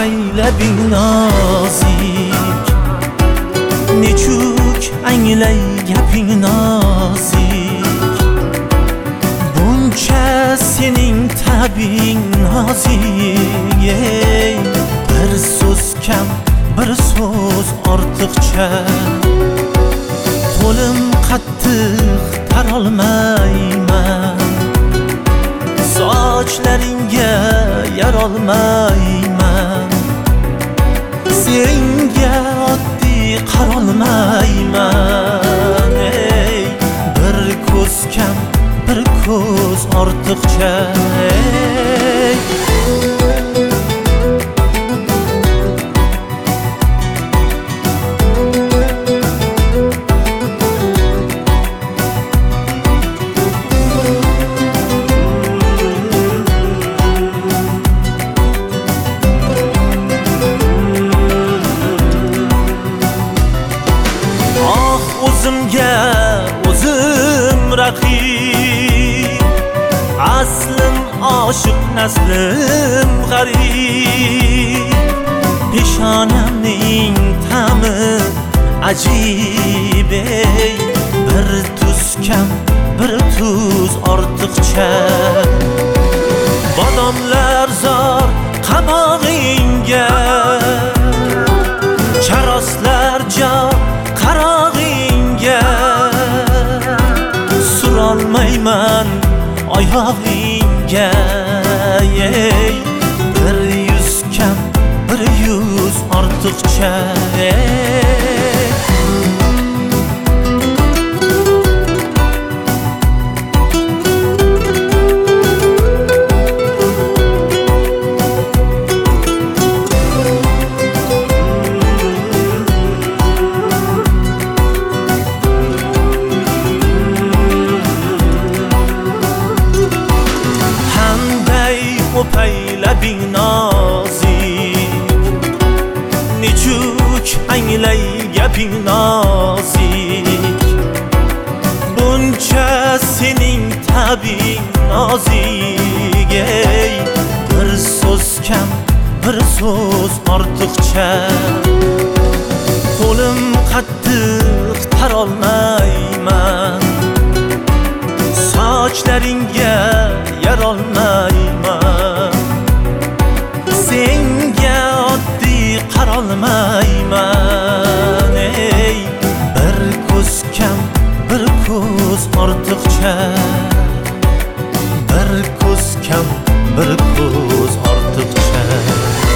لبی نازیک نچوک انگلی گپی نازیک buncha sening tabing nozik bir so'z kam bir so'z ortiqcha qo'lim qattiq tarolmayman sochlaringga yarolmayman senga oddiy qarolmayman bir ko'z kam bir ko'z ortiqcha o'zimga o'zim raqib aslim oshiq naslim g'arib peshonamning ta'mi ajib bir tuz kam bir tuz ortiqcha bodomlar zor qabog'ingga charoslar jo qarog'ingga surolmayman oyog'ingga bir yuz kam bir yuz ortiqcha لبی نازیک نچوک انگلی گپی نازیک buncha sening tabing nozik bir so'z kam bir so'z ortiqcha qo'lim qattiq tarolmayman sochlaringga yarolmayman senga oddiy qarolmayman bir ko'z kam bir ko'z ortiqcha bir ko'z kam bir ko'z ortiqcha